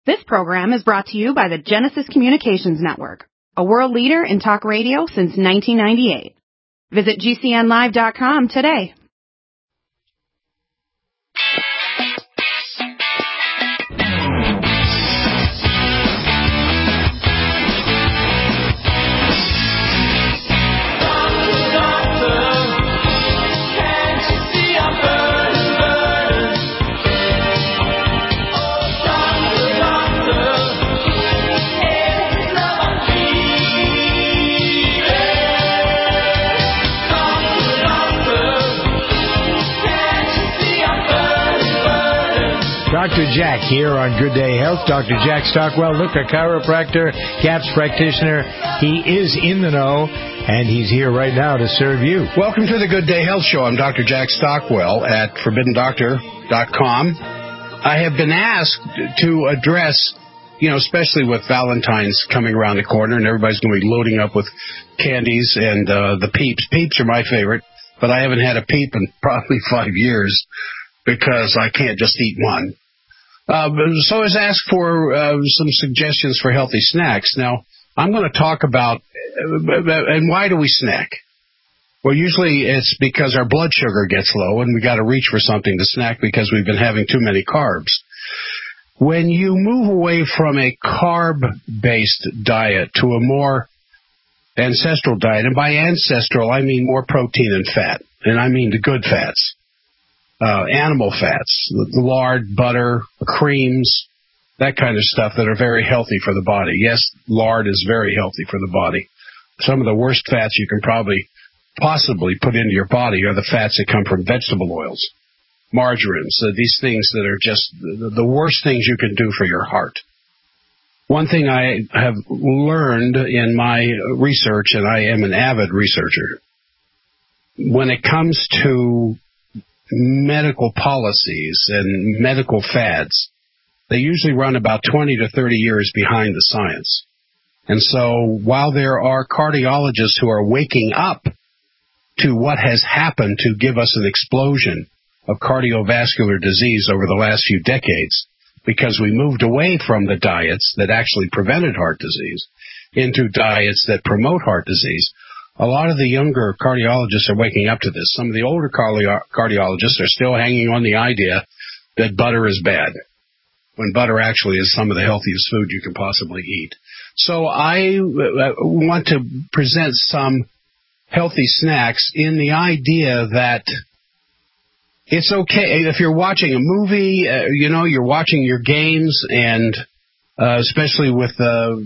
This program is brought to you by the Genesis Communications Network, a world leader in talk radio since 1998. Visit GCNlive.com today. Dr. Jack here on Good Day Health. Dr. Jack Stockwell, look, a chiropractor, GAPS practitioner. He is in the know, and he's here right now to serve you. Welcome to the Good Day Health Show. I'm Dr. Jack Stockwell at ForbiddenDoctor.com. I have been asked to address, especially with Valentine's coming around the corner, and everybody's going to be loading up with candies and the Peeps. Peeps are my favorite, but I haven't had a Peep in probably 5 years because I can't just eat one. So I was asked for some suggestions for healthy snacks. Now, I'm going to talk about, and why do we snack? Well, usually it's because our blood sugar gets low and we got to reach for something to snack because we've been having too many carbs. When you move away from a carb-based diet to a more ancestral diet, and by ancestral I mean more protein and fat, and I mean the good fats. Animal fats, lard, butter, creams, that kind of stuff that are very healthy for the body. Yes, lard is very healthy for the body. Some of the worst fats you can possibly put into your body are the fats that come from vegetable oils, margarines, these things that are just the worst things you can do for your heart. One thing I have learned in my research, and I am an avid researcher, when it comes to medical policies and medical fads, they usually run about 20 to 30 years behind the science. And so while there are cardiologists who are waking up to what has happened to give us an explosion of cardiovascular disease over the last few decades, because we moved away from the diets that actually prevented heart disease into diets that promote heart disease, a lot of the younger cardiologists are waking up to this. Some of the older cardiologists are still hanging on the idea that butter is bad, when butter actually is some of the healthiest food you can possibly eat. So I want to present some healthy snacks in the idea that it's okay if you're watching a movie, you're watching your games, and especially with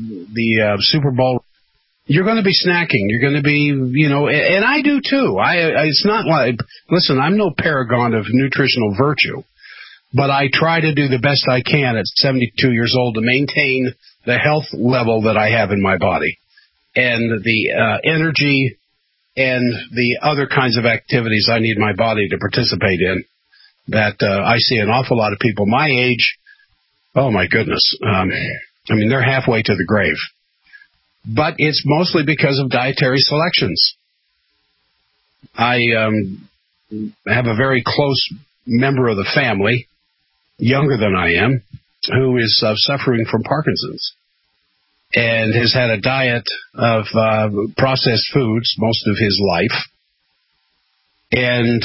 the Super Bowl, you're going to be snacking. You're going to be, and I do too. It's not like, listen, I'm no paragon of nutritional virtue, but I try to do the best I can at 72 years old to maintain the health level that I have in my body and the energy and the other kinds of activities I need my body to participate in that I see an awful lot of people my age. Oh, my goodness. They're halfway to the grave. But it's mostly because of dietary selections. I have a very close member of the family, younger than I am, who is suffering from Parkinson's and has had a diet of processed foods most of his life and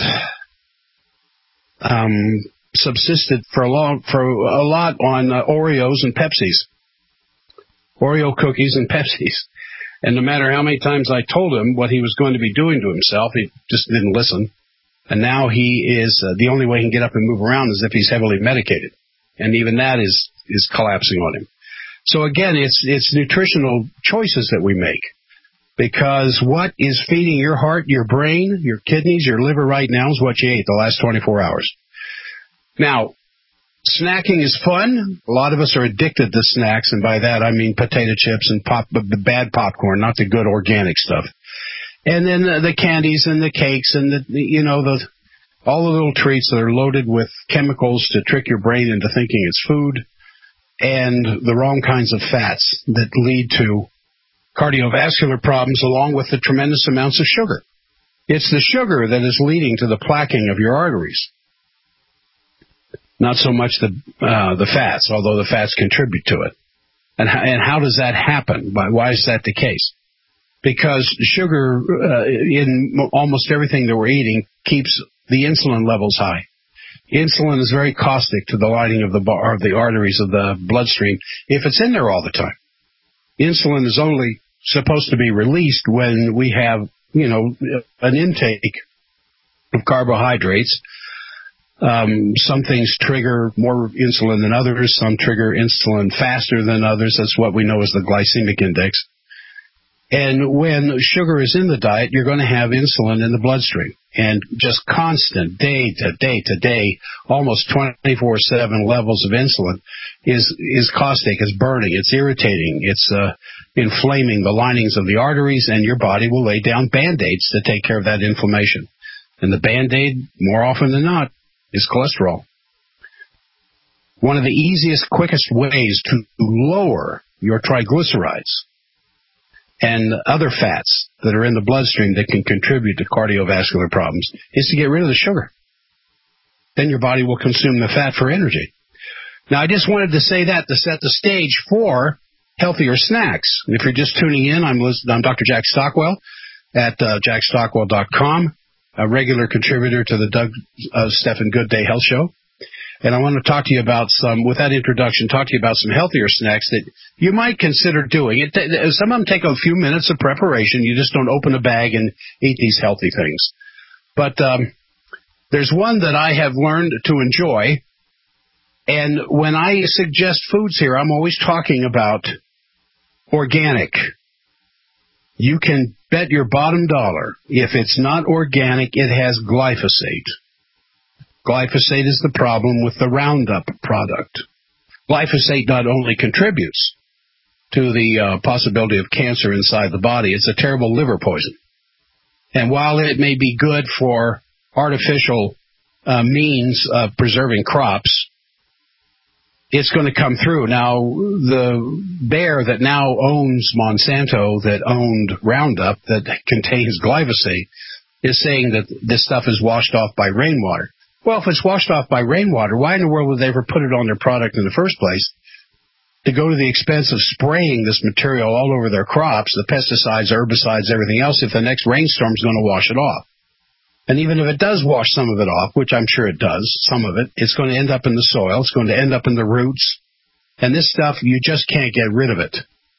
subsisted for a lot on Oreos and Pepsis. Oreo cookies and Pepsis. And no matter how many times I told him what he was going to be doing to himself, he just didn't listen. And now he is, the only way he can get up and move around is if he's heavily medicated. And even that is collapsing on him. So again, it's nutritional choices that we make. Because what is feeding your heart, your brain, your kidneys, your liver right now is what you ate the last 24 hours. Now, snacking is fun. A lot of us are addicted to snacks, and by that I mean potato chips and the bad popcorn, not the good organic stuff. And then the candies and the cakes and all the little treats that are loaded with chemicals to trick your brain into thinking it's food, and the wrong kinds of fats that lead to cardiovascular problems, along with the tremendous amounts of sugar. It's the sugar that is leading to the plaquing of your arteries. not so much the fats, although the fats contribute to it. And how does that happen? Why is that the case? Because sugar in almost everything that we're eating keeps the insulin levels high. Insulin is very caustic to the lining of the arteries of the bloodstream if it's in there all the time. Insulin is only supposed to be released when we have, an intake of carbohydrates. Some things trigger more insulin than others. Some trigger insulin faster than others. That's what we know as the glycemic index. And when sugar is in the diet, you're going to have insulin in the bloodstream. And just constant, day to day to day, almost 24/7 levels of insulin is caustic, it's burning, it's irritating, it's inflaming the linings of the arteries, and your body will lay down Band-Aids to take care of that inflammation. And the Band-Aid, more often than not, is cholesterol. One of the easiest, quickest ways to lower your triglycerides and other fats that are in the bloodstream that can contribute to cardiovascular problems is to get rid of the sugar. Then your body will consume the fat for energy. Now, I just wanted to say that to set the stage for healthier snacks. If you're just tuning in, I'm Dr. Jack Stockwell at jackstockwell.com, a regular contributor to the Doug Stephan Good Day Health Show. And I want to talk to you about with that introduction, talk to you about some healthier snacks that you might consider doing. Some of them take a few minutes of preparation. You just don't open a bag and eat these healthy things. But there's one that I have learned to enjoy. And when I suggest foods here, I'm always talking about organic. You can bet your bottom dollar, if it's not organic, it has glyphosate. Glyphosate is the problem with the Roundup product. Glyphosate not only contributes to the possibility of cancer inside the body, it's a terrible liver poison. And while it may be good for artificial means of preserving crops, it's going to come through. Now, the bear that now owns Monsanto, that owned Roundup, that contains glyphosate, is saying that this stuff is washed off by rainwater. Well, if it's washed off by rainwater, why in the world would they ever put it on their product in the first place? To go to the expense of spraying this material all over their crops, the pesticides, herbicides, everything else, if the next rainstorm is going to wash it off. And even if it does wash some of it off, which I'm sure it does, some of it, it's going to end up in the soil, it's going to end up in the roots. And this stuff, you just can't get rid of it.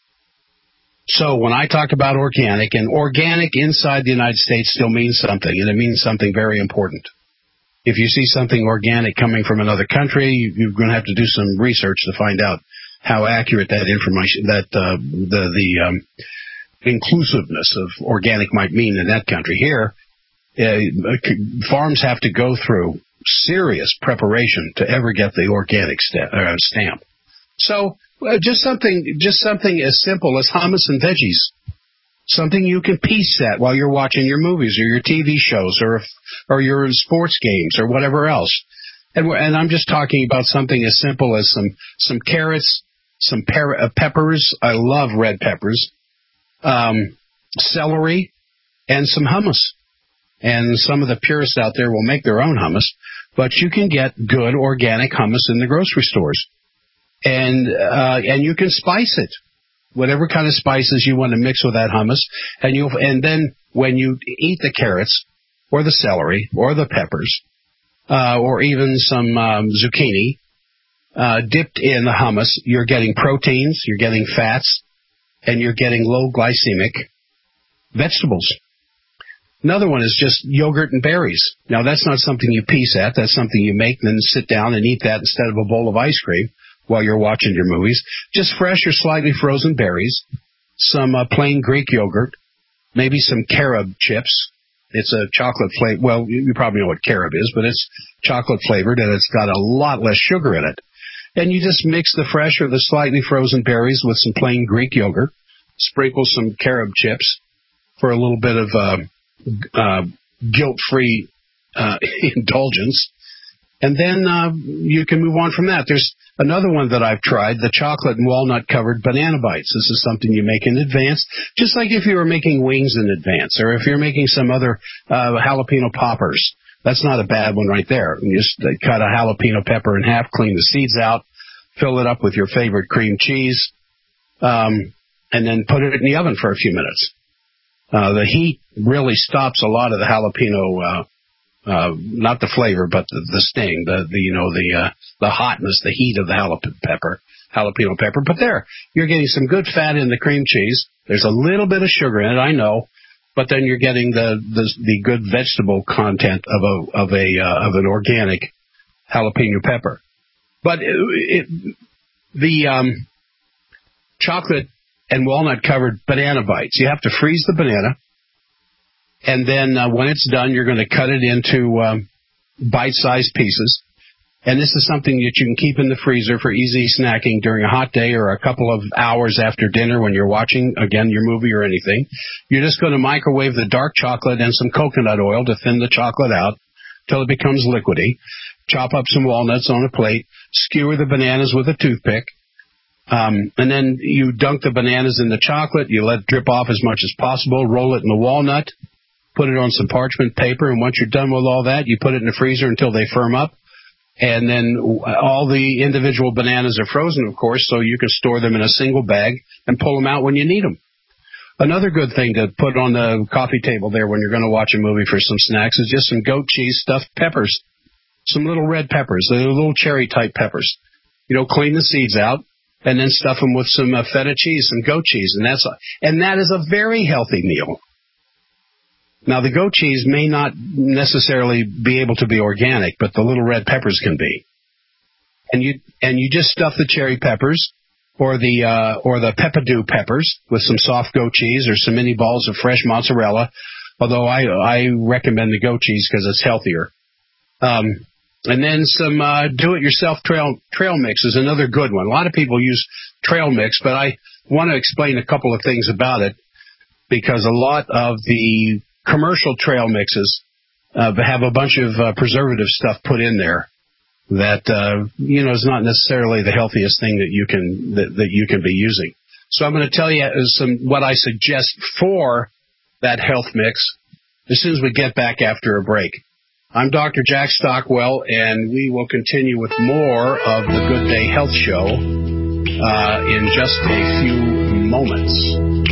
So when I talk about organic, and organic inside the United States still means something, and it means something very important. If you see something organic coming from another country, you're going to have to do some research to find out how accurate that information, that the inclusiveness of organic might mean in that country. Here, farms have to go through serious preparation to ever get the organic stamp. So just something as simple as hummus and veggies. Something you can piece at while you're watching your movies or your TV shows or your sports games or whatever else. And I'm just talking about something as simple as some carrots, some peppers. I love red peppers, celery, and some hummus. And some of the purists out there will make their own hummus, but you can get good organic hummus in the grocery stores. And you can spice it. Whatever kind of spices you want to mix with that hummus, and then when you eat the carrots or the celery or the peppers or even some zucchini dipped in the hummus, you're getting proteins, you're getting fats, and you're getting low glycemic vegetables. Another one is just yogurt and berries. Now, that's not something you piece at. That's something you make and then sit down and eat that instead of a bowl of ice cream while you're watching your movies. Just fresh or slightly frozen berries, some plain Greek yogurt, maybe some carob chips. It's a chocolate flavor. Well, you probably know what carob is, but it's chocolate flavored and it's got a lot less sugar in it. And you just mix the fresh or the slightly frozen berries with some plain Greek yogurt, sprinkle some carob chips for a little bit of guilt-free indulgence. And then you can move on from that. There's another one that I've tried, the chocolate and walnut-covered banana bites. This is something you make in advance, just like if you were making wings in advance or if you're making some other jalapeno poppers. That's not a bad one right there. You just cut a jalapeno pepper in half, clean the seeds out, fill it up with your favorite cream cheese, and then put it in the oven for a few minutes. The heat really stops a lot of the jalapeno, not the flavor, but the sting, the hotness, the heat of the jalapeno pepper. But there, you're getting some good fat in the cream cheese. There's a little bit of sugar in it, I know, but then you're getting the good vegetable content of an organic jalapeno pepper. But the chocolate and walnut covered banana bites, you have to freeze the banana, and then when it's done, you're going to cut it into bite-sized pieces. And this is something that you can keep in the freezer for easy snacking during a hot day or a couple of hours after dinner when you're watching, again, your movie or anything. You're just going to microwave the dark chocolate and some coconut oil to thin the chocolate out till it becomes liquidy. Chop up some walnuts on a plate. Skewer the bananas with a toothpick. And then you dunk the bananas in the chocolate. You let it drip off as much as possible. Roll it in the walnut. Put it on some parchment paper. And once you're done with all that, you put it in the freezer until they firm up. And then all the individual bananas are frozen, of course, so you can store them in a single bag and pull them out when you need them. Another good thing to put on the coffee table there when you're going to watch a movie for some snacks is just some goat cheese stuffed peppers, some little red peppers, little cherry-type peppers. Clean the seeds out and then stuff them with some feta cheese, some goat cheese, and that is a very healthy meal. Now, the goat cheese may not necessarily be able to be organic, but the little red peppers can be. And you just stuff the cherry peppers or the peppadew peppers with some soft goat cheese or some mini balls of fresh mozzarella, although I recommend the goat cheese because it's healthier. And then some do-it-yourself trail mix is another good one. A lot of people use trail mix, but I want to explain a couple of things about it because a lot of the commercial trail mixes have a bunch of preservative stuff put in there that is not necessarily the healthiest thing that you can be using. So I'm going to tell you what I suggest for that health mix as soon as we get back after a break. I'm Dr. Jack Stockwell, and we will continue with more of the Good Day Health Show in just a few moments.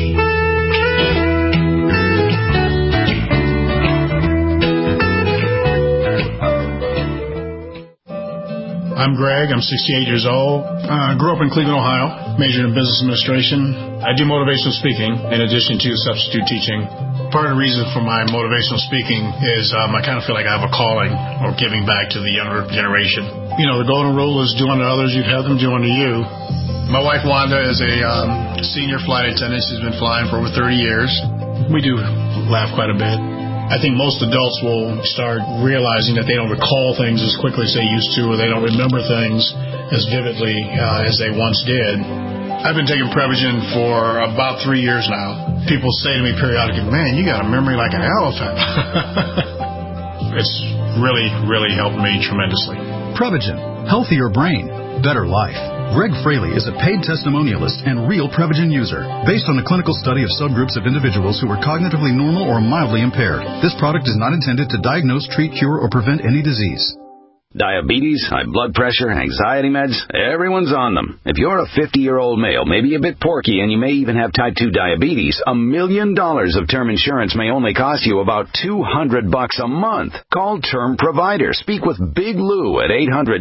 I'm Greg. I'm 68 years old. Grew up in Cleveland, Ohio. Majored in business administration. I do motivational speaking in addition to substitute teaching. Part of the reason for my motivational speaking is I kind of feel like I have a calling or giving back to the younger generation. The golden rule is do unto others, you'd have them do unto you. My wife, Wanda, is a senior flight attendant. She's been flying for over 30 years. We do laugh quite a bit. I think most adults will start realizing that they don't recall things as quickly as they used to, or they don't remember things as vividly as they once did. I've been taking Prevagen for about 3 years now. People say to me periodically, man, you got a memory like an elephant. It's really, really helped me tremendously. Prevagen. Healthier brain. Better life. Greg Fraley is a paid testimonialist and real Prevagen user. Based on a clinical study of subgroups of individuals who were cognitively normal or mildly impaired, this product is not intended to diagnose, treat, cure, or prevent any disease. Diabetes, high blood pressure, anxiety meds, everyone's on them. If you're a 50-year-old male, maybe a bit porky, and you may even have type 2 diabetes, $1 million of term insurance may only cost you about $200 a month. Call Term Provider. Speak with Big Lou at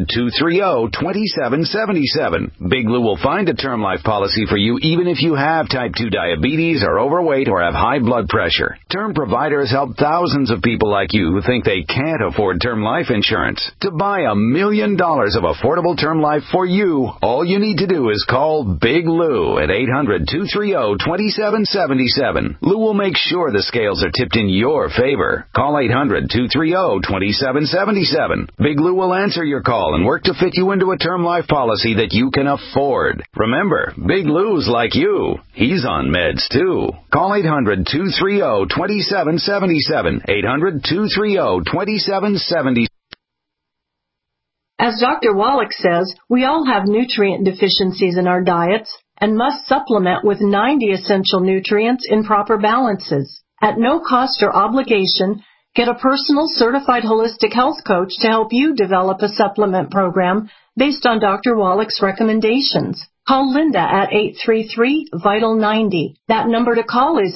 800-230-2777. Big Lou will find a term life policy for you even if you have type 2 diabetes, are overweight, or have high blood pressure. Term Provider has helped thousands of people like you who think they can't afford term life insurance. To buy $1 million of affordable term life for you, all you need to do is call Big Lou at 800-230-2777. Lou will make sure the scales are tipped in your favor. Call 800-230-2777. Big Lou will answer your call and work to fit you into a term life policy that you can afford. Remember, Big Lou's like you. He's on meds too. Call 800-230-2777. 800-230-2777. As Dr. Wallach says, we all have nutrient deficiencies in our diets and must supplement with 90 essential nutrients in proper balances. At no cost or obligation, Get a personal certified holistic health coach to help you develop a supplement program based on Dr. Wallach's recommendations. Call Linda at 833-VITAL-90. That number to call is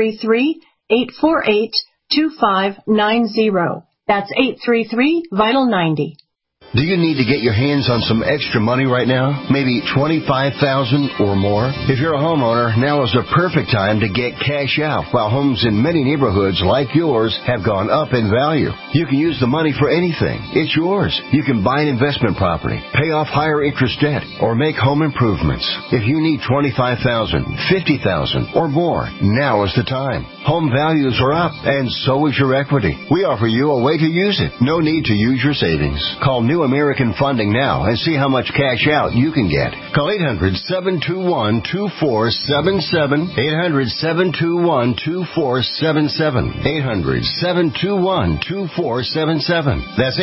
833-848-2590. That's 833-VITAL-90. Do you need to get your hands on some extra money right now? Maybe $25,000 or more? If you're a homeowner, now is the perfect time to get cash out while homes in many neighborhoods like yours have gone up in value. You can use the money for anything. It's yours. You can buy an investment property, pay off higher interest debt, or make home improvements. If you need $25,000, $50,000, or more, now is the time. Home values are up, and so is your equity. We offer you a way to use it. No need to use your savings. Call New American Funding now and see how much cash out you can get. Call 800-721-2477. 800-721-2477. 800-721-2477. That's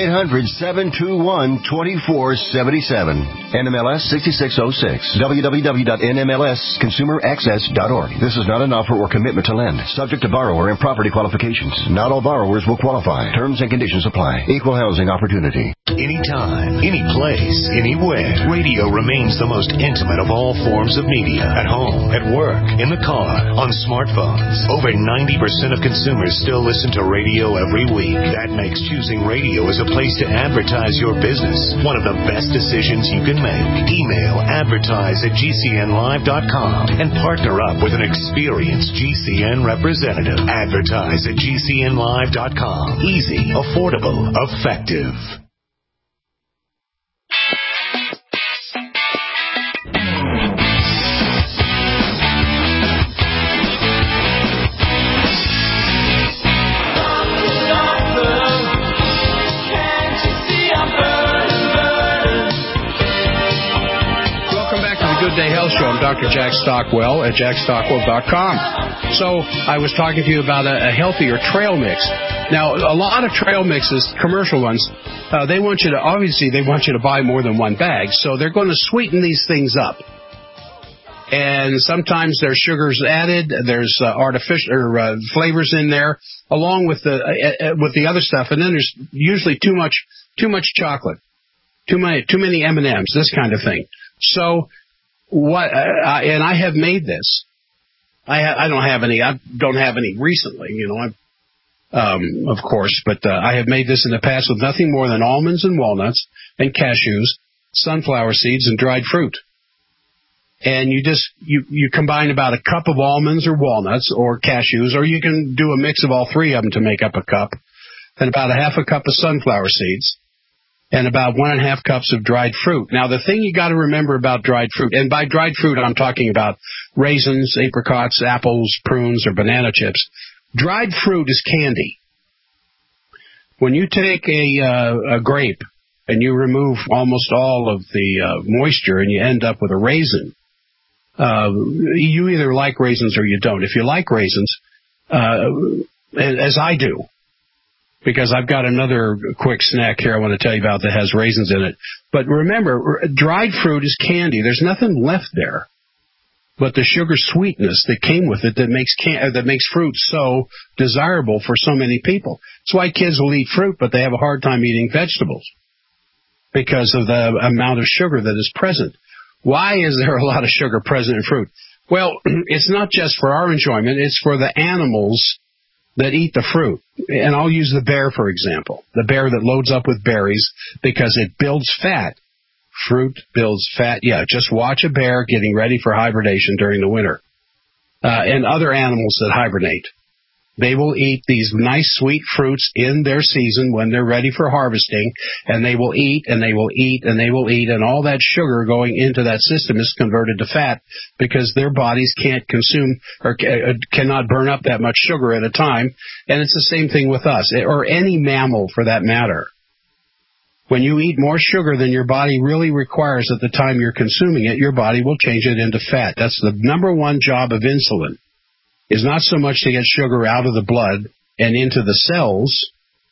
800-721-2477. NMLS 6606. www.nmlsconsumeraccess.org. This is not an offer or commitment to lend. Subject to borrower and property qualifications. Not all borrowers will qualify. Terms and conditions apply. Equal housing opportunity. Anytime, any place, anywhere, radio remains the most intimate of all forms of media. At home, at work, in the car, on smartphones. Over 90% of consumers still listen to radio every week. That makes choosing radio as a place to advertise your business one of the best decisions you can make. Email advertise@gcnlive.com and partner up with an experienced GCN representative. Advertise@gcnlive.com. Easy, affordable, effective. Good Day Health Show. I'm Dr. Jack Stockwell at jackstockwell.com. So I was talking to you about a healthier trail mix. Now, a lot of trail mixes, commercial ones, they want you to buy more than one bag. So they're going to sweeten these things up. And sometimes there's sugars added, there's artificial flavors in there, along with the other stuff. And then there's usually too much chocolate, too many M&Ms, this kind of thing. So and I have made this. I don't have any recently, of course, but I have made this in the past with nothing more than almonds and walnuts and cashews, sunflower seeds, and dried fruit. And you combine about a cup of almonds or walnuts or cashews, or you can do a mix of all three of them to make up a cup, and about a half a cup of sunflower seeds, and about 1.5 cups of dried fruit. Now, the thing you got to remember about dried fruit, and by dried fruit I'm talking about raisins, apricots, apples, prunes, or banana chips. Dried fruit is candy. When you take a grape and you remove almost all of the moisture and you end up with a raisin, you either like raisins or you don't. If you like raisins, as I do, because I've got another quick snack here I want to tell you about that has raisins in it. But remember, dried fruit is candy. There's nothing left there but the sugar sweetness that came with it that makes fruit so desirable for so many people. That's why kids will eat fruit, but they have a hard time eating vegetables because of the amount of sugar that is present. Why is there a lot of sugar present in fruit? Well, it's not just for our enjoyment. It's for the animals that eat the fruit. And I'll use the bear, for example. The bear that loads up with berries because it builds fat. Fruit builds fat. Yeah, just watch a bear getting ready for hibernation during the winter. And other animals that hibernate. They will eat these nice sweet fruits in their season when they're ready for harvesting, and they will eat, and they will eat, and they will eat, and all that sugar going into that system is converted to fat because their bodies can't consume or cannot burn up that much sugar at a time. And it's the same thing with us, or any mammal for that matter. When you eat more sugar than your body really requires at the time you're consuming it, your body will change it into fat. That's the number one job of insulin. Is not so much to get sugar out of the blood and into the cells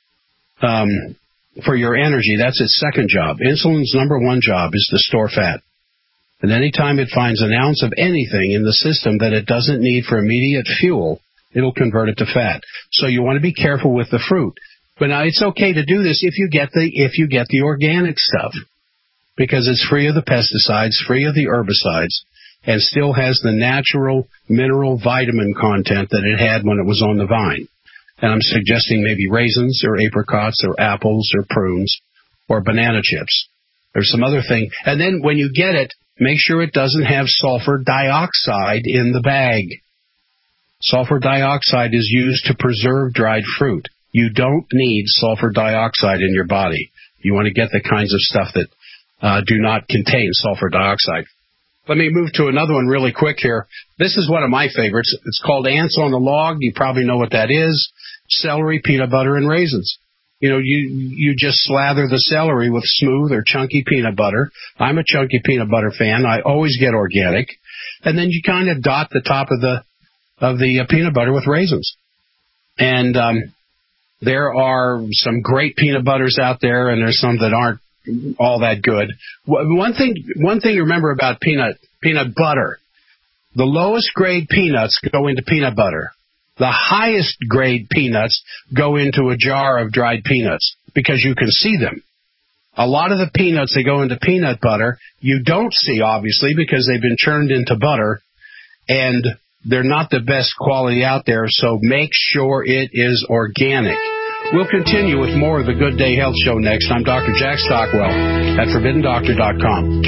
for your energy. That's its second job. Insulin's number one job is to store fat. And any time it finds an ounce of anything in the system that it doesn't need for immediate fuel, it'll convert it to fat. So you want to be careful with the fruit. But now it's okay to do this if you get the organic stuff, because it's free of the pesticides, free of the herbicides, and still has the natural mineral vitamin content that it had when it was on the vine. And I'm suggesting maybe raisins or apricots or apples or prunes or banana chips. There's some other thing. And then when you get it, make sure it doesn't have sulfur dioxide in the bag. Sulfur dioxide is used to preserve dried fruit. You don't need sulfur dioxide in your body. You want to get the kinds of stuff that do not contain sulfur dioxide. Let me move to another one really quick here. This is one of my favorites. It's called Ants on the Log. You probably know what that is. Celery, peanut butter, and raisins. You know, you just slather the celery with smooth or chunky peanut butter. I'm a chunky peanut butter fan. I always get organic. And then you kind of dot the top of the peanut butter with raisins. And there are some great peanut butters out there, and there's some that aren't all that good. One thing to remember about peanut butter, the lowest grade peanuts go into peanut butter. The highest grade peanuts go into a jar of dried peanuts because you can see them. A lot of the peanuts that go into peanut butter, you don't see, obviously, because they've been churned into butter, and they're not the best quality out there, so make sure it is organic. We'll continue with more of the Good Day Health Show next. I'm Dr. Jack Stockwell at ForbiddenDoctor.com.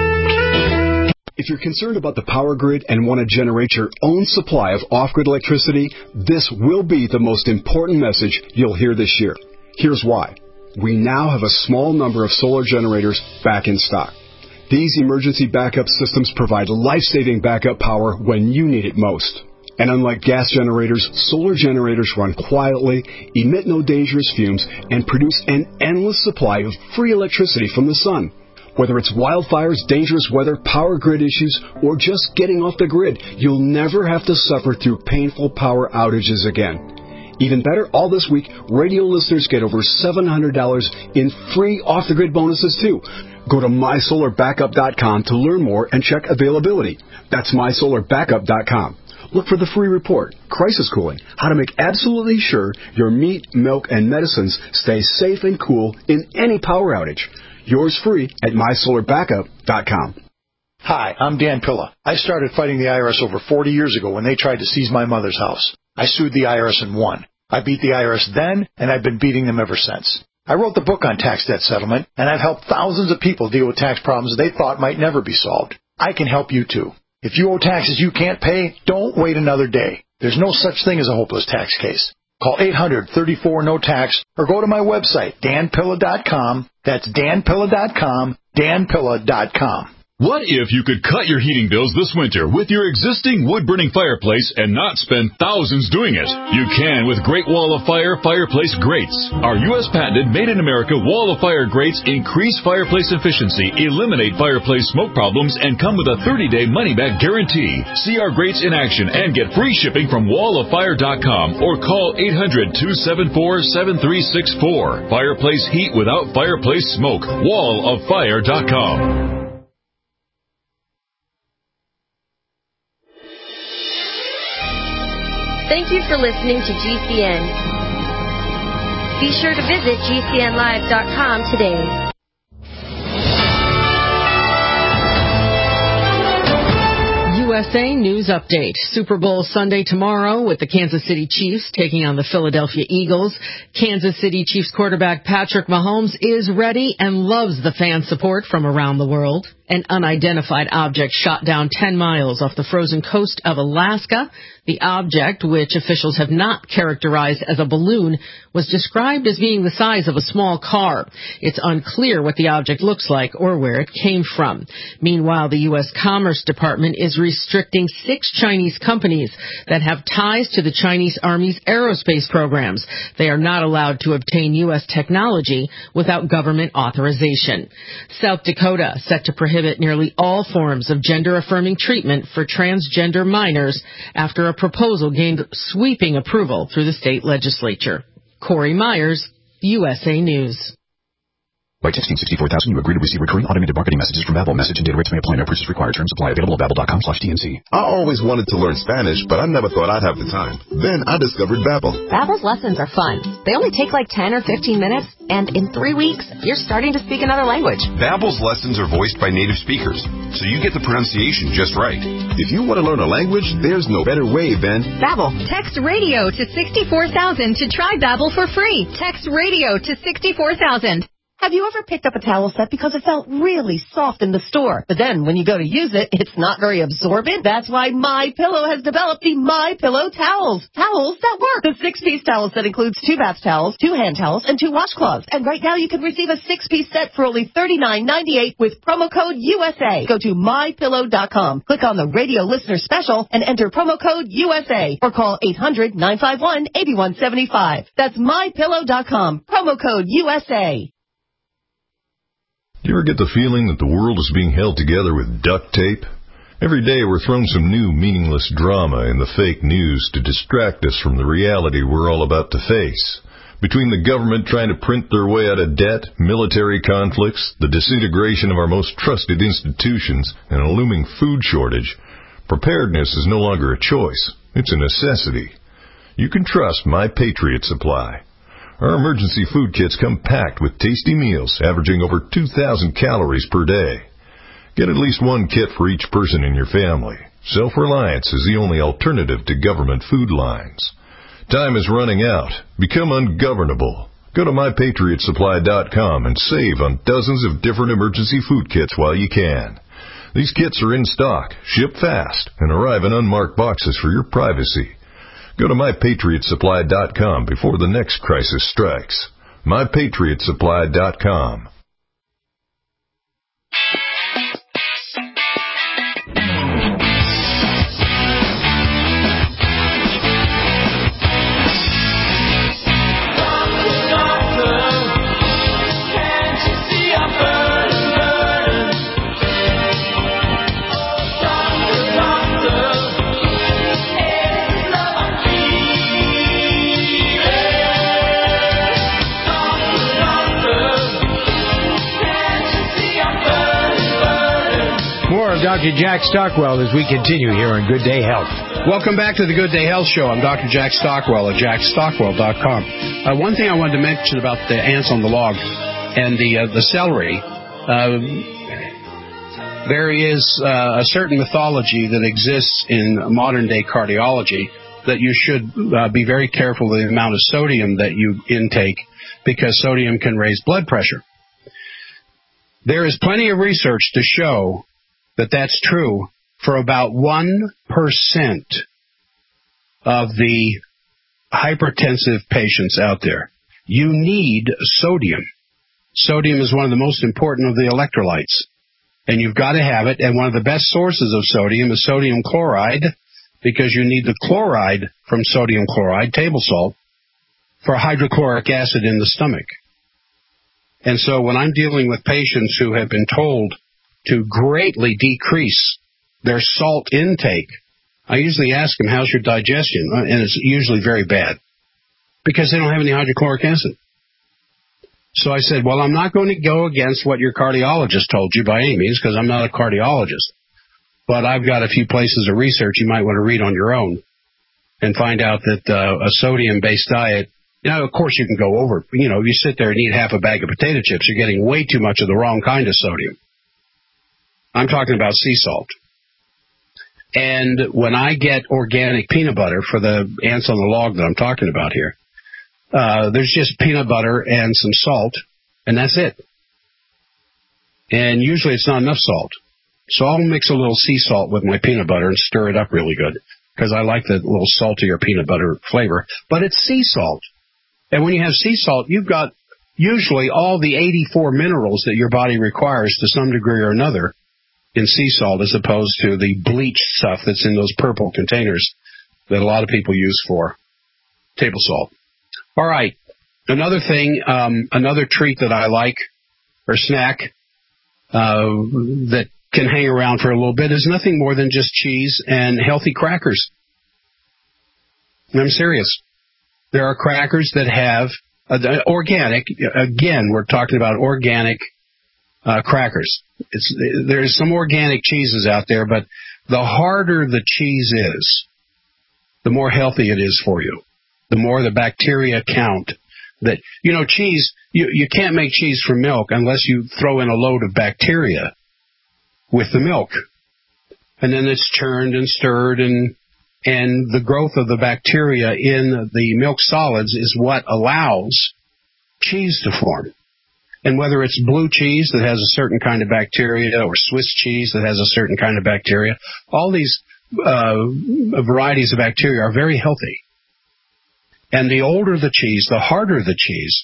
If you're concerned about the power grid and want to generate your own supply of off-grid electricity, this will be the most important message you'll hear this year. Here's why. We now have a small number of solar generators back in stock. These emergency backup systems provide life-saving backup power when you need it most. And unlike gas generators, solar generators run quietly, emit no dangerous fumes, and produce an endless supply of free electricity from the sun. Whether it's wildfires, dangerous weather, power grid issues, or just getting off the grid, you'll never have to suffer through painful power outages again. Even better, all this week, radio listeners get over $700 in free off-the-grid bonuses, too. Go to MySolarBackup.com to learn more and check availability. That's MySolarBackup.com. Look for the free report, Crisis Cooling, how to make absolutely sure your meat, milk, and medicines stay safe and cool in any power outage. Yours free at MySolarBackup.com. Hi, I'm Dan Pilla. I started fighting the IRS over 40 years ago when they tried to seize my mother's house. I sued the IRS and won. I beat the IRS then, and I've been beating them ever since. I wrote the book on tax debt settlement, and I've helped thousands of people deal with tax problems they thought might never be solved. I can help you too. If you owe taxes you can't pay, don't wait another day. There's no such thing as a hopeless tax case. Call 800-34-NO-TAX or go to my website, danpilla.com. That's danpilla.com, danpilla.com. What if you could cut your heating bills this winter with your existing wood-burning fireplace and not spend thousands doing it? You can with Great Wall of Fire fireplace grates. Our U.S. patented made-in-America Wall of Fire grates increase fireplace efficiency, eliminate fireplace smoke problems, and come with a 30-day money-back guarantee. See our grates in action and get free shipping from walloffire.com or call 800-274-7364. Fireplace heat without fireplace smoke. walloffire.com. Thank you for listening to GCN. Be sure to visit GCNlive.com today. USA News Update. Super Bowl Sunday tomorrow with the Kansas City Chiefs taking on the Philadelphia Eagles. Kansas City Chiefs quarterback Patrick Mahomes is ready and loves the fan support from around the world. An unidentified object shot down 10 miles off the frozen coast of Alaska. The object, which officials have not characterized as a balloon, was described as being the size of a small car. It's unclear what the object looks like or where it came from. Meanwhile, the U.S. Commerce Department is restricting 6 Chinese companies that have ties to the Chinese Army's aerospace programs. They are not allowed to obtain U.S. technology without government authorization. South Dakota set to prohibit nearly all forms of gender-affirming treatment for transgender minors after a proposal gained sweeping approval through the state legislature. Corey Myers, USA News. By texting 64000, you agree to receive recurring automated marketing messages from Babbel. Message and data rates may apply. No purchase required. Terms apply. Available at babbel.com/TNC. I always wanted to learn Spanish, but I never thought I'd have the time. Then I discovered Babbel. Babbel's lessons are fun. They only take like 10 or 15 minutes, and in 3 weeks, you're starting to speak another language. Babbel's lessons are voiced by native speakers, so you get the pronunciation just right. If you want to learn a language, there's no better way than Babbel. Text radio to 64,000 to try Babbel for free. Text radio to 64,000. Have you ever picked up a towel set because it felt really soft in the store, but then when you go to use it, it's not very absorbent? That's why MyPillow has developed the MyPillow towels. Towels that work. The 6-piece towel set includes 2 bath towels, 2 hand towels, and 2 washcloths. And right now you can receive a 6-piece set for only $39.98 with promo code USA. Go to MyPillow.com, click on the radio listener special, and enter promo code USA, or call 800-951-8175. That's MyPillow.com, promo code USA. Do you ever get the feeling that the world is being held together with duct tape? Every day we're thrown some new meaningless drama in the fake news to distract us from the reality we're all about to face. Between the government trying to print their way out of debt, military conflicts, the disintegration of our most trusted institutions, and a looming food shortage, preparedness is no longer a choice. It's a necessity. You can trust My Patriot Supply. Our emergency food kits come packed with tasty meals, averaging over 2,000 calories per day. Get at least 1 kit for each person in your family. Self-reliance is the only alternative to government food lines. Time is running out. Become ungovernable. Go to MyPatriotSupply.com and save on dozens of different emergency food kits while you can. These kits are in stock, ship fast, and arrive in unmarked boxes for your privacy. Go to MyPatriotSupply.com before the next crisis strikes. MyPatriotSupply.com. Dr. Jack Stockwell as we continue here on Good Day Health. Welcome back to the Good Day Health Show. I'm Dr. Jack Stockwell at jackstockwell.com. One thing I wanted to mention about the ants on the log and the celery, there is a certain mythology that exists in modern-day cardiology that you should be very careful of the amount of sodium that you intake because sodium can raise blood pressure. There is plenty of research to show that that's true for about 1% of the hypertensive patients out there. You need sodium. Sodium is one of the most important of the electrolytes, and you've got to have it. And one of the best sources of sodium is sodium chloride, because you need the chloride from sodium chloride, table salt, for hydrochloric acid in the stomach. And so when I'm dealing with patients who have been told to greatly decrease their salt intake, I usually ask them, how's your digestion? And it's usually very bad because they don't have any hydrochloric acid. So I said, well, I'm not going to go against what your cardiologist told you by any means because I'm not a cardiologist. But I've got a few places of research you might want to read on your own and find out that a sodium-based diet, of course you can go over. You sit there and eat half a bag of potato chips, you're getting way too much of the wrong kind of sodium. I'm talking about sea salt. And when I get organic peanut butter for the ants on the log that I'm talking about here, there's just peanut butter and some salt, and that's it. And usually it's not enough salt. So I'll mix a little sea salt with my peanut butter and stir it up really good because I like the little saltier peanut butter flavor. But it's sea salt. And when you have sea salt, you've got usually all the 84 minerals that your body requires to some degree or another in sea salt, as opposed to the bleached stuff that's in those purple containers that a lot of people use for table salt. All right. Another thing, another treat that I like, or snack, that can hang around for a little bit is nothing more than just cheese and healthy crackers. And I'm serious. There are crackers that have Organic, again, we're talking about organic crackers. There's some organic cheeses out there, but the harder the cheese is, the more healthy it is for you. The more the bacteria count. That, cheese, you can't make cheese from milk unless you throw in a load of bacteria with the milk. And then it's churned and stirred, and the growth of the bacteria in the milk solids is what allows cheese to form. And whether it's blue cheese that has a certain kind of bacteria or Swiss cheese that has a certain kind of bacteria, all these varieties of bacteria are very healthy. And the older the cheese, the harder the cheese,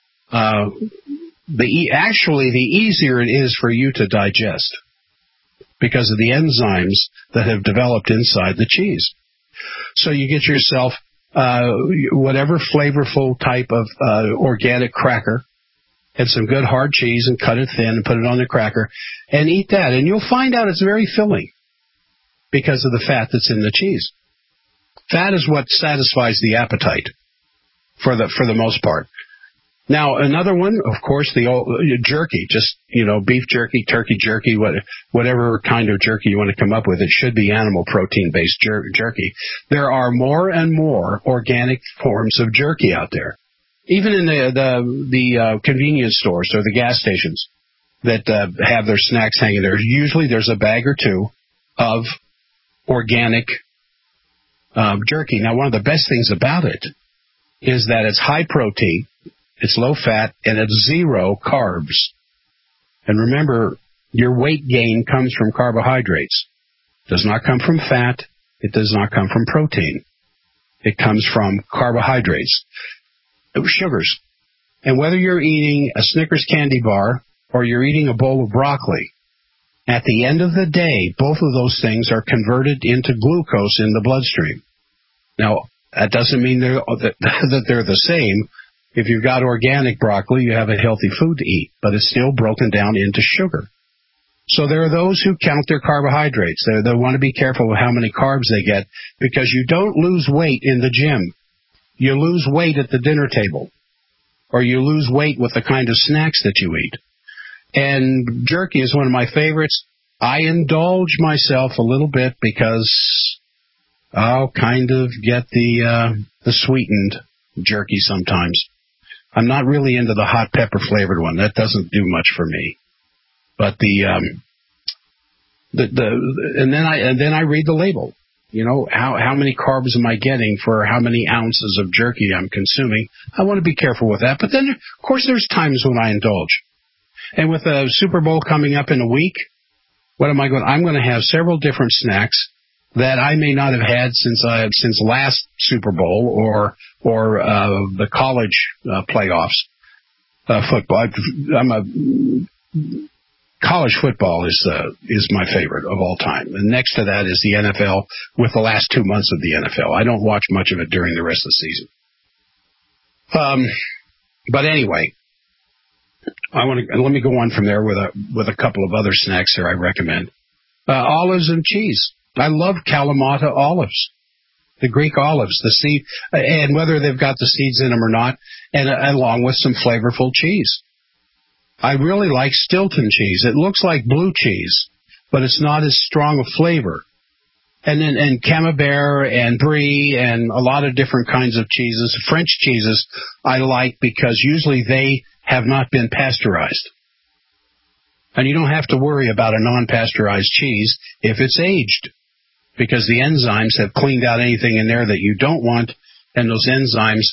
the easier it is for you to digest because of the enzymes that have developed inside the cheese. So you get yourself whatever flavorful type of organic cracker and some good hard cheese and cut it thin and put it on the cracker and eat that. And you'll find out it's very filling because of the fat that's in the cheese. Fat is what satisfies the appetite for the most part. Now, another one, of course, the old jerky, just, beef jerky, turkey jerky, whatever kind of jerky you want to come up with. It should be animal protein-based jerky. There are more and more organic forms of jerky out there. Even in the convenience stores or the gas stations that have their snacks hanging there, usually there's a bag or two of organic jerky. Now, one of the best things about it is that it's high protein, it's low fat, and it's 0 carbs. And remember, your weight gain comes from carbohydrates. It does not come from fat. It does not come from protein. It comes from carbohydrates, sugars. And whether you're eating a Snickers candy bar or you're eating a bowl of broccoli, at the end of the day, both of those things are converted into glucose in the bloodstream. Now, that doesn't mean that they're the same. If you've got organic broccoli, you have a healthy food to eat, but it's still broken down into sugar. So there are those who count their carbohydrates. They want to be careful with how many carbs they get because you don't lose weight in the gym. You lose weight at the dinner table, or you lose weight with the kind of snacks that you eat. And jerky is one of my favorites. I indulge myself a little bit because I'll kind of get the sweetened jerky sometimes. I'm not really into the hot pepper flavored one. That doesn't do much for me. But and then I read the label. How many carbs am I getting for how many ounces of jerky I'm consuming? I want to be careful with that. But then, of course, there's times when I indulge. And with the Super Bowl coming up in a week, what am I going? I'm going to have several different snacks that I may not have had since last Super Bowl or the college playoffs football. College football is my favorite of all time, and next to that is the NFL with the last 2 months of the NFL. I don't watch much of it during the rest of the season. But anyway, let me go on from there with a couple of other snacks here I recommend. Olives and cheese. I love Kalamata olives, the Greek olives, the seed, and whether they've got the seeds in them or not, and along with some flavorful cheese. I really like Stilton cheese. It looks like blue cheese, but it's not as strong a flavor. And Camembert and Brie and a lot of different kinds of cheeses. French cheeses I like because usually they have not been pasteurized. And you don't have to worry about a non-pasteurized cheese if it's aged, because the enzymes have cleaned out anything in there that you don't want, and those enzymes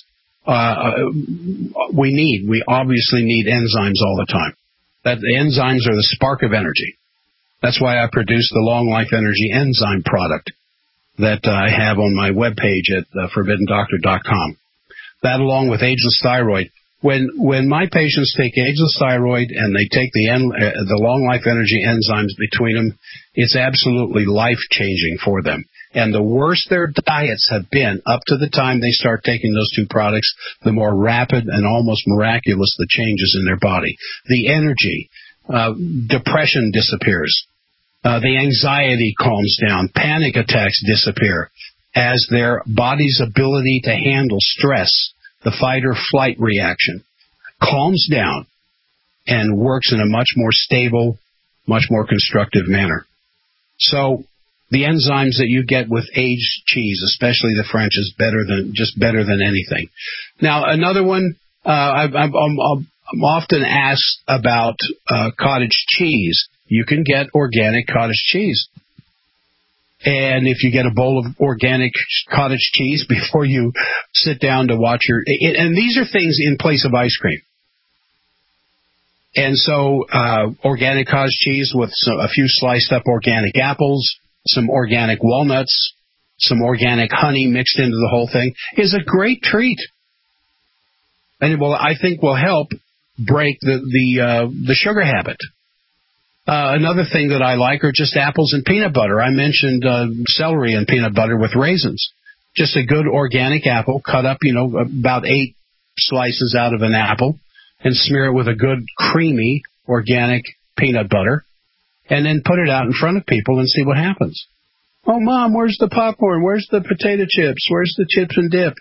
we need. We obviously need enzymes all the time. The enzymes are the spark of energy. That's why I produce the Long Life Energy enzyme product that I have on my webpage at ForbiddenDoctor.com. That, along with ageless thyroid. When my patients take ageless thyroid and they take the Long Life Energy enzymes between them, it's absolutely life-changing for them. And the worse their diets have been up to the time they start taking those two products, the more rapid and almost miraculous the changes in their body. The energy, depression disappears. The anxiety calms down. Panic attacks disappear as their body's ability to handle stress the fight or flight reaction, calms down, and works in a much more stable, much more constructive manner. So the enzymes that you get with aged cheese, especially the French, is better than anything. Now, another one, I'm often asked about cottage cheese. You can get organic cottage cheese. And if you get a bowl of organic cottage cheese before you sit down to watch and these are things in place of ice cream. And so organic cottage cheese with a few sliced up organic apples, some organic walnuts, some organic honey mixed into the whole thing is a great treat. And I think will help break the sugar habit. Another thing that I like are just apples and peanut butter. I mentioned celery and peanut butter with raisins. Just a good organic apple, cut up, about 8 slices out of an apple, and smear it with a good creamy organic peanut butter, and then put it out in front of people and see what happens. Oh, Mom, where's the popcorn? Where's the potato chips? Where's the chips and dip?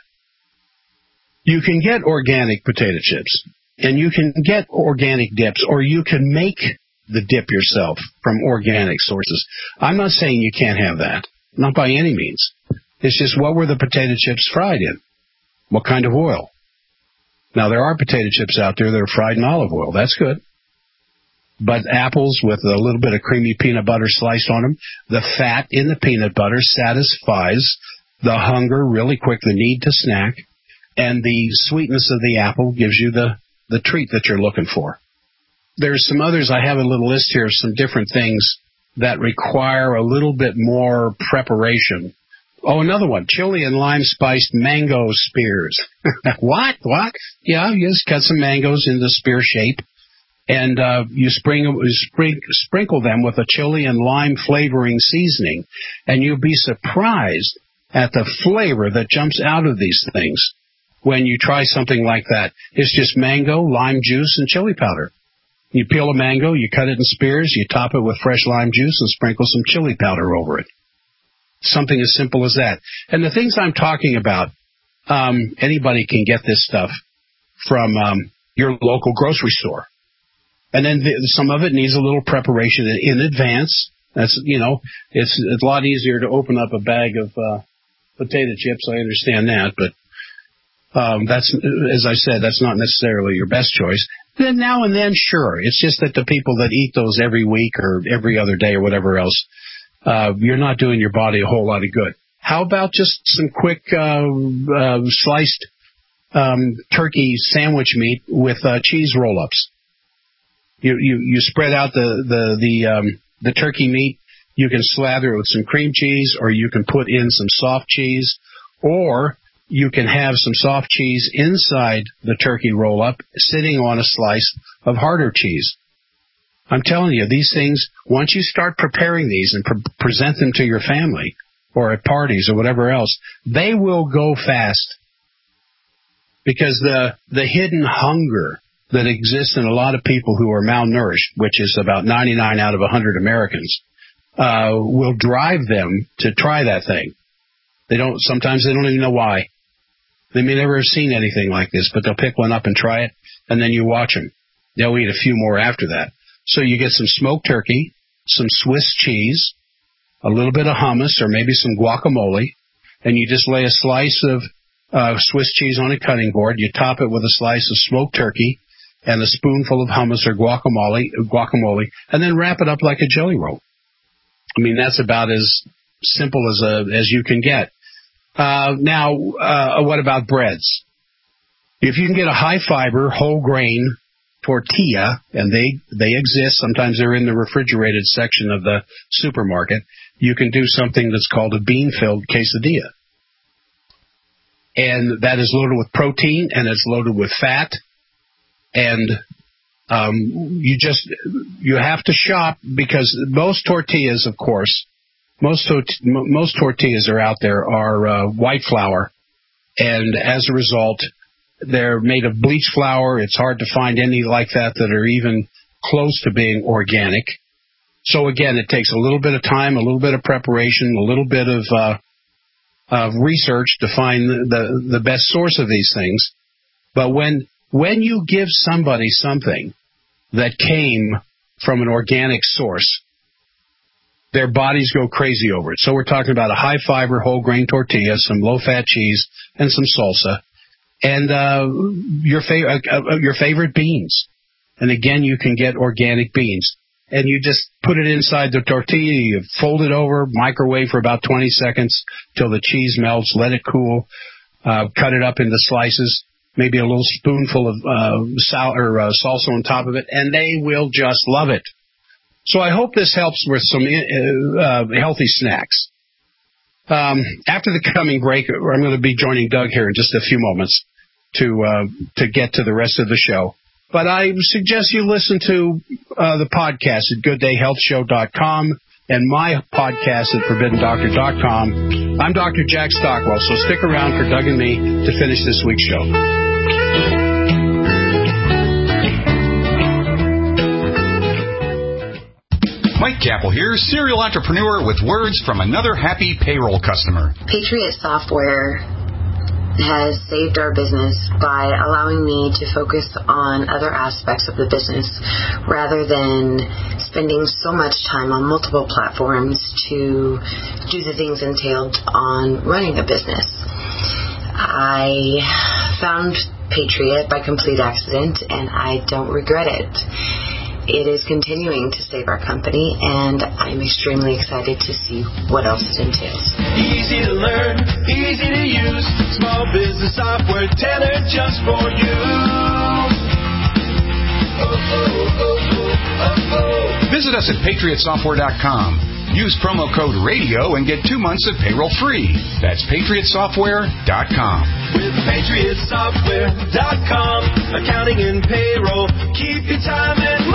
You can get organic potato chips, and you can get organic dips, or you can make the dip yourself from organic sources. I'm not saying you can't have that, not by any means. It's just, what were the potato chips fried in? What kind of oil? Now, there are potato chips out there that are fried in olive oil. That's good. But apples with a little bit of creamy peanut butter sliced on them, the fat in the peanut butter satisfies the hunger really quick, the need to snack, and the sweetness of the apple gives you the treat that you're looking for. There's some others. I have a little list here of some different things that require a little bit more preparation. Oh, another one, chili and lime spiced mango spears. What? Yeah, you just cut some mangoes into spear shape, and you sprinkle them with a chili and lime flavoring seasoning, and you'll be surprised at the flavor that jumps out of these things when you try something like that. It's just mango, lime juice, and chili powder. You peel a mango, you cut it in spears, you top it with fresh lime juice, and sprinkle some chili powder over it. Something as simple as that. And the things I'm talking about, anybody can get this stuff from your local grocery store. And then some of it needs a little preparation in advance. That's, it's a lot easier to open up a bag of potato chips. I understand that, but that's, as I said, that's not necessarily your best choice. Then now and then, sure. It's just that the people that eat those every week or every other day or whatever else, you're not doing your body a whole lot of good. How about just some quick sliced turkey sandwich meat with cheese roll-ups? You spread out the turkey meat. You can slather it with some cream cheese, or you can put in some soft cheese, or you can have some soft cheese inside the turkey roll-up sitting on a slice of harder cheese. I'm telling you, these things, once you start preparing these and present them to your family or at parties or whatever else, they will go fast. Because the hidden hunger that exists in a lot of people who are malnourished, which is about 99 out of 100 Americans, will drive them to try that thing. Sometimes they don't even know why. They may never have seen anything like this, but they'll pick one up and try it, and then you watch them. They'll eat a few more after that. So you get some smoked turkey, some Swiss cheese, a little bit of hummus, or maybe some guacamole, and you just lay a slice of Swiss cheese on a cutting board. You top it with a slice of smoked turkey and a spoonful of hummus or guacamole, and then wrap it up like a jelly roll. I mean, that's about as simple as you can get. Now, what about breads? If you can get a high-fiber, whole-grain tortilla, and they exist, sometimes they're in the refrigerated section of the supermarket, you can do something that's called a bean-filled quesadilla. And that is loaded with protein, and it's loaded with fat, and you have to shop, because most tortillas, of course, most tortillas are out there are white flour, and as a result, they're made of bleached flour. It's hard to find any like that are even close to being organic. So again, it takes a little bit of time, a little bit of preparation, a little bit of research to find the best source of these things. But when you give somebody something that came from an organic source, their bodies go crazy over it. So we're talking about a high-fiber, whole-grain tortilla, some low-fat cheese, and some salsa, and your favorite beans. And again, you can get organic beans. And you just put it inside the tortilla, you fold it over, microwave for about 20 seconds till the cheese melts, let it cool, cut it up into slices, maybe a little spoonful of salsa on top of it, and they will just love it. So I hope this helps with some healthy snacks. After the coming break, I'm going to be joining Doug here in just a few moments to get to the rest of the show. But I suggest you listen to the podcast at GoodDayHealthShow.com and my podcast at ForbiddenDoctor.com. I'm Dr. Jack Stockwell, so stick around for Doug and me to finish this week's show. Mike Capel here, serial entrepreneur with words from another happy payroll customer. Patriot Software has saved our business by allowing me to focus on other aspects of the business rather than spending so much time on multiple platforms to do the things entailed on running a business. I found Patriot by complete accident, and I don't regret it. It is continuing to save our company, and I'm extremely excited to see what else it entails. Easy to learn, easy to use, small business software tailored just for you. Visit us at PatriotSoftware.com. Use promo code RADIO and get 2 months of payroll free. That's PatriotSoftware.com. With PatriotSoftware.com, accounting and payroll, keep your time and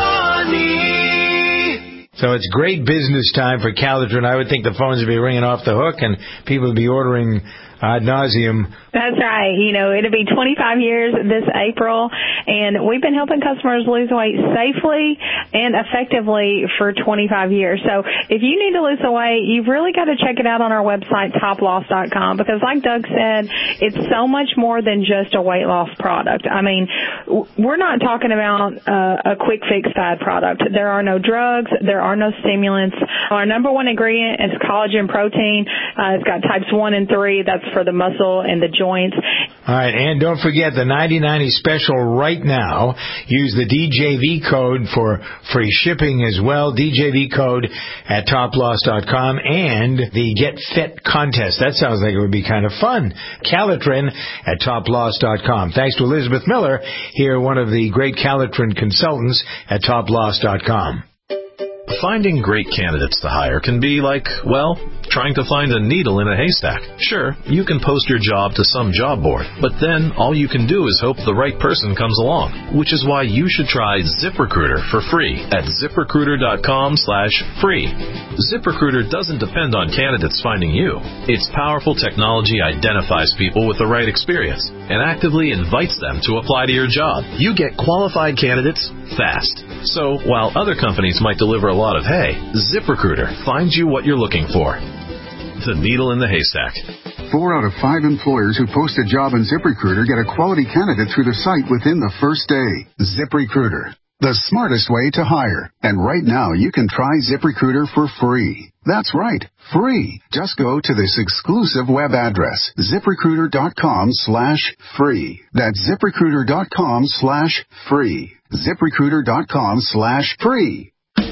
money. So it's great business time for Calitrin. I would think the phones would be ringing off the hook and people would be ordering ad nauseum. That's right. You know, it'll be 25 years this April, and we've been helping customers lose weight safely and effectively for 25 years. So if you need to lose the weight, you've really got to check it out on our website, toploss.com, because like Doug said, it's so much more than just a weight loss product. I mean, we're not talking about a quick fix fad product. There are no drugs. There are no stimulants. Our number one ingredient is collagen protein. It's got types 1 and 3. That's for the muscle and the joints. All right, and don't forget the 90/90 special right now. Use the DJV code for free shipping as well. DJV code at toploss.com, and the Get Fit contest. That sounds like it would be kind of fun. Calitrin at toploss.com. Thanks to Elizabeth Miller, here one of the great Calitrin consultants at toploss.com. Finding great candidates to hire can be like, well, trying to find a needle in a haystack. Sure, you can post your job to some job board, but then all you can do is hope the right person comes along, which is why you should try ZipRecruiter for free at ZipRecruiter.com/free. ZipRecruiter doesn't depend on candidates finding you. Its powerful technology identifies people with the right experience and actively invites them to apply to your job. You get qualified candidates fast. So while other companies might deliver a lot of hay, ZipRecruiter finds you what you're looking for. The needle in the haystack. 4 out of 5 employers who post a job on ZipRecruiter get a quality candidate through the site within the first day. ZipRecruiter, the smartest way to hire. And right now, you can try ZipRecruiter for free. That's right, free. Just go to this exclusive web address, ZipRecruiter.com/free. That's ZipRecruiter.com/free. ZipRecruiter.com/free.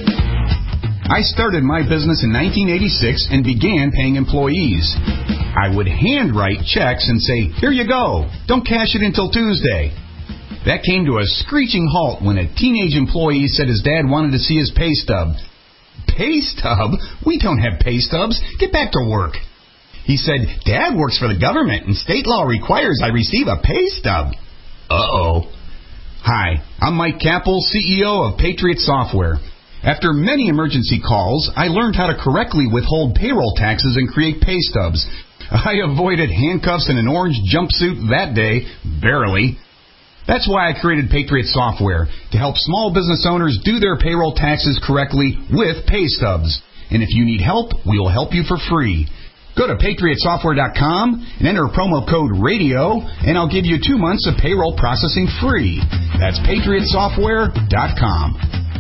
I started my business in 1986 and began paying employees. I would handwrite checks and say, here you go, don't cash it until Tuesday. That came to a screeching halt when a teenage employee said his dad wanted to see his pay stub. Pay stub? We don't have pay stubs. Get back to work. He said, Dad works for the government and state law requires I receive a pay stub. Uh-oh. Hi, I'm Mike Capel, CEO of Patriot Software. After many emergency calls, I learned how to correctly withhold payroll taxes and create pay stubs. I avoided handcuffs and an orange jumpsuit that day, barely. That's why I created Patriot Software, to help small business owners do their payroll taxes correctly with pay stubs. And if you need help, we will help you for free. Go to PatriotSoftware.com and enter promo code RADIO, and I'll give you 2 months of payroll processing free. That's PatriotSoftware.com.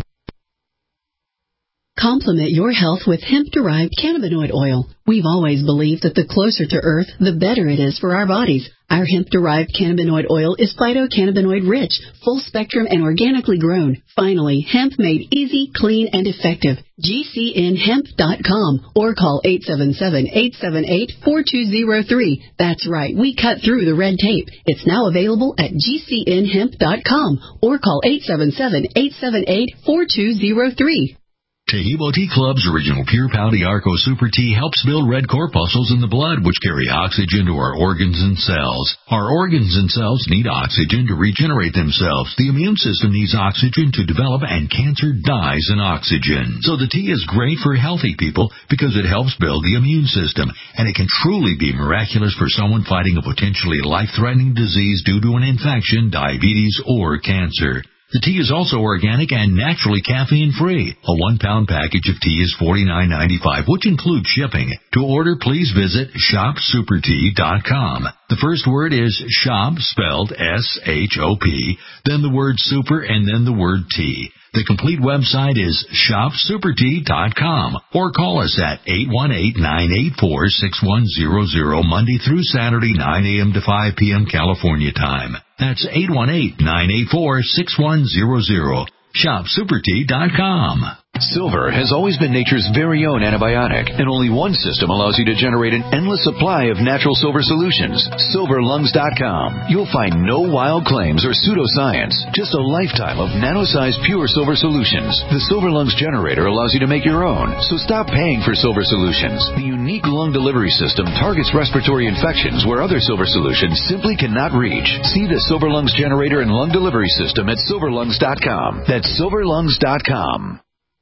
Complement your health with hemp-derived cannabinoid oil. We've always believed that the closer to Earth, the better it is for our bodies. Our hemp-derived cannabinoid oil is phytocannabinoid-rich, full-spectrum, and organically grown. Finally, hemp made easy, clean, and effective. GCNhemp.com or call 877-878-4203. That's right, we cut through the red tape. It's now available at GCNhemp.com or call 877-878-4203. Tahibo Tea Club's original Pure Pouty Arco Super Tea helps build red corpuscles in the blood, which carry oxygen to our organs and cells. Our organs and cells need oxygen to regenerate themselves. The immune system needs oxygen to develop, and cancer dies in oxygen. So the tea is great for healthy people because it helps build the immune system, and it can truly be miraculous for someone fighting a potentially life-threatening disease due to an infection, diabetes, or cancer. The tea is also organic and naturally caffeine-free. A 1-pound package of tea is $49.95, which includes shipping. To order, please visit shopsupertea.com. The first word is shop, spelled S-H-O-P, then the word super, and then the word tea. The complete website is shopsupertea.com, or call us at 818-984-6100 Monday through Saturday, 9 a.m. to 5 p.m. California time. That's 818-984-6100. ShopSuperTea.com. Silver has always been nature's very own antibiotic, and only one system allows you to generate an endless supply of natural silver solutions. SilverLungs.com. You'll find no wild claims or pseudoscience, just a lifetime of nano-sized pure silver solutions. The Silver Lungs generator allows you to make your own, so stop paying for silver solutions. The unique lung delivery system targets respiratory infections where other silver solutions simply cannot reach. See the Silver Lungs generator and lung delivery system at SilverLungs.com. That's SilverLungs.com.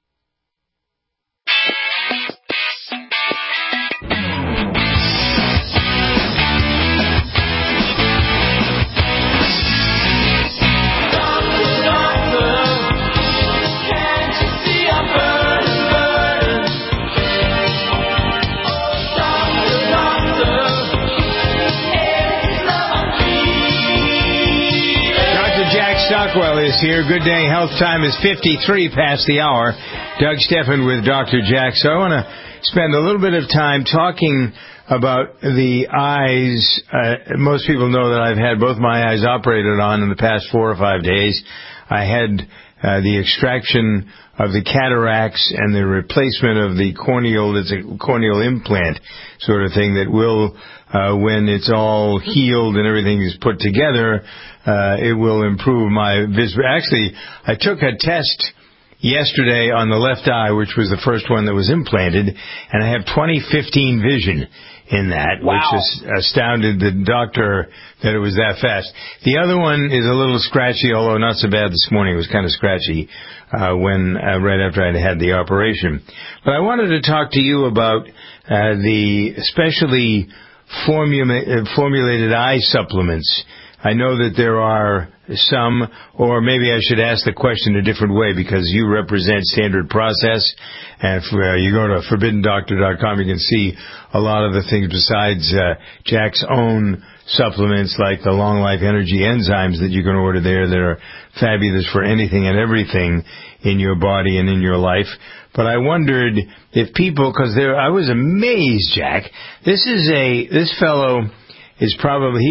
Stockwell is here. Good Day Health Time is 53 past the hour. Doug Steffen with Dr. Jack. So I want to spend a little bit of time talking about the eyes. Most people know that I've had both my eyes operated on in the past 4 or 5 days. I had the extraction of the cataracts and the replacement of the corneal. It's a corneal implant sort of thing that will, when it's all healed and everything is put together, it will improve my vision. Actually, I took a test yesterday on the left eye, which was the first one that was implanted, and I have 20/15 vision in that, wow, which astounded the doctor that it was that fast. The other one is a little scratchy, although not so bad this morning. It was kind of scratchy right after I'd had the operation. But I wanted to talk to you about the specially formulated eye supplements. I know that there are some, or maybe I should ask the question a different way, because you represent Standard Process, and if you go to ForbiddenDoctor.com, you can see a lot of the things besides Jack's own supplements, like the Long Life Energy enzymes that you can order there that are fabulous for anything and everything in your body and in your life. But I wondered if people, because I was amazed, Jack. This fellow is probably,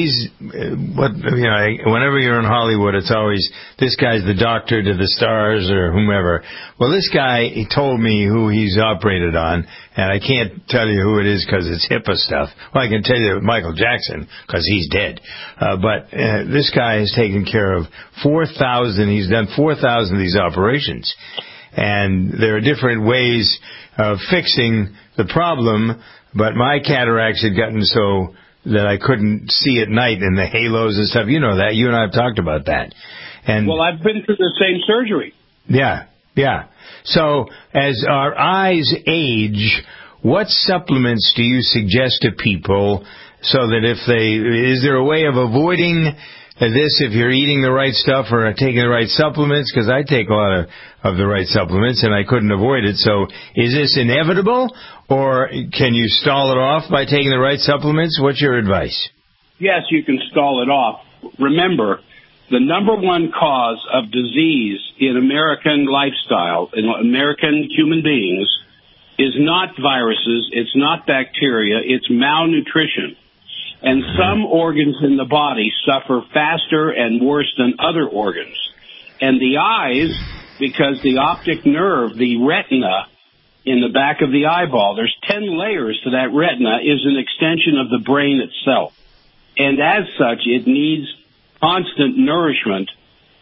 whenever you're in Hollywood, it's always, this guy's the doctor to the stars or whomever. Well, this guy, he told me who he's operated on, and I can't tell you who it is because it's HIPAA stuff. Well, I can tell you Michael Jackson because he's dead. But this guy has taken care of 4,000, he's done 4,000 of these operations. And there are different ways of fixing the problem, but my cataracts had gotten so that I couldn't see at night in the halos and stuff. You know that. You and I have talked about that. And well, I've been through the same surgery. Yeah. So as our eyes age, what supplements do you suggest to people so that is there a way of avoiding this if you're eating the right stuff or taking the right supplements, because I take a lot of the right supplements and I couldn't avoid it. So is this inevitable, or can you stall it off by taking the right supplements? What's your advice? Yes, you can stall it off. Remember, the number one cause of disease in American lifestyle, in American human beings, is not viruses, it's not bacteria, it's malnutrition. And some organs in the body suffer faster and worse than other organs. And the eyes, because the optic nerve, the retina in the back of the eyeball, there's 10 layers to that retina, is an extension of the brain itself. And as such, it needs constant nourishment,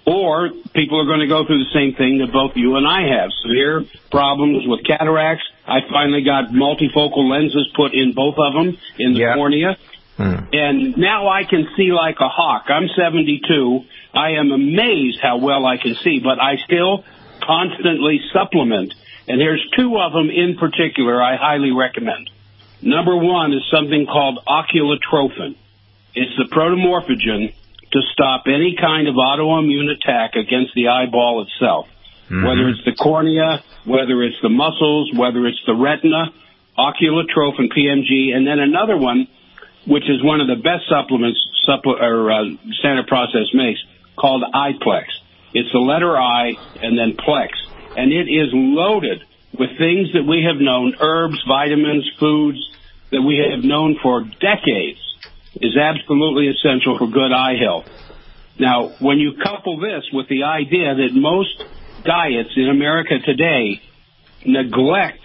or people are going to go through the same thing that both you and I have. Severe problems with cataracts. I finally got multifocal lenses put in both of them in the cornea. And now I can see like a hawk. I'm 72. I am amazed how well I can see, but I still constantly supplement. And here's two of them in particular I highly recommend. Number one is something called oculotrophin. It's the protomorphogen to stop any kind of autoimmune attack against the eyeball itself. Whether it's the cornea, whether it's the muscles, whether it's the retina, oculotrophin, PMG, and then another one, which is one of the best supplements Standard Process makes, called iPlex. It's the letter I and then Plex. And it is loaded with things that we have known, herbs, vitamins, foods, that we have known for decades, is absolutely essential for good eye health. Now, when you couple this with the idea that most diets in America today neglect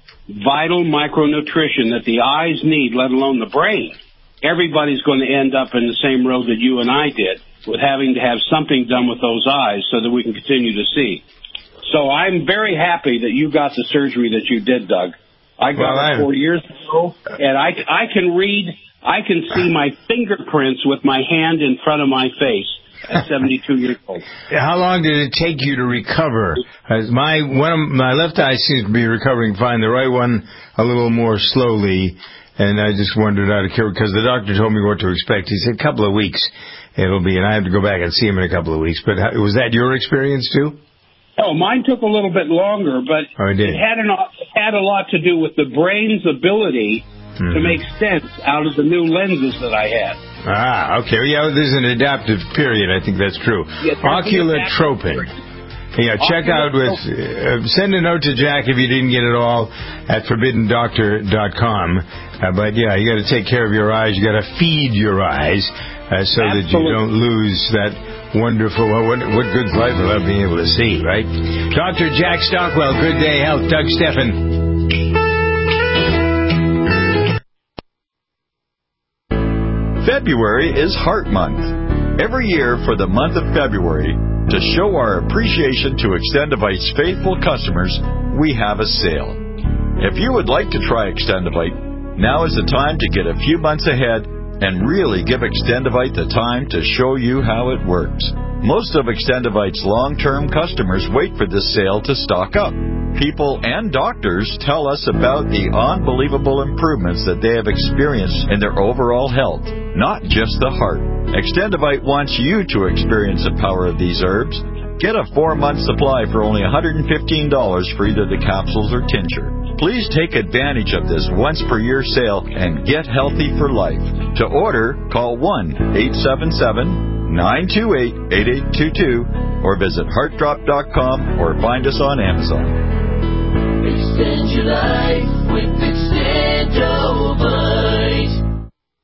vital micronutrition that the eyes need, let alone the brain, everybody's going to end up in the same road that you and I did, with having to have something done with those eyes so that we can continue to see. So I'm very happy that you got the surgery that you did, Doug. I got it 4 years ago, and I can read, I can see my fingerprints with my hand in front of my face at 72 years old. How long did it take you to recover? As my left eye seems to be recovering fine, the right one a little more slowly. And I just wondered out of curiosity, because the doctor told me what to expect. He said a couple of weeks it'll be, and I have to go back and see him in a couple of weeks. But was that your experience too? Oh, mine took a little bit longer, but it had a lot to do with the brain's ability to make sense out of the new lenses that I had. Ah, okay. Yeah, there's an adaptive period. I think that's true. Yeah, oculotropin. Yeah, check out with, send a note to Jack if you didn't get it all at ForbiddenDoctor.com. But yeah, you got to take care of your eyes. You got to feed your eyes so that you don't lose that wonderful, what good's life without being able to see, right? Dr. Jack Stockwell, Good Day Health, Doug Steffen. February is Heart Month. Every year for the month of February, to show our appreciation to Extendivite's faithful customers, we have a sale. If you would like to try Extendivite, now is the time to get a few months ahead and really give Extendivite the time to show you how it works. Most of Extendivite's long-term customers wait for this sale to stock up. People and doctors tell us about the unbelievable improvements that they have experienced in their overall health, not just the heart. Extendivite wants you to experience the power of these herbs. Get a 4-month supply for only $115 for either the capsules or tincture. Please take advantage of this once-per-year sale and get healthy for life. To order, call 1-877-928-8822 or visit heartdrop.com or find us on Amazon. Extend your life with Extendivite.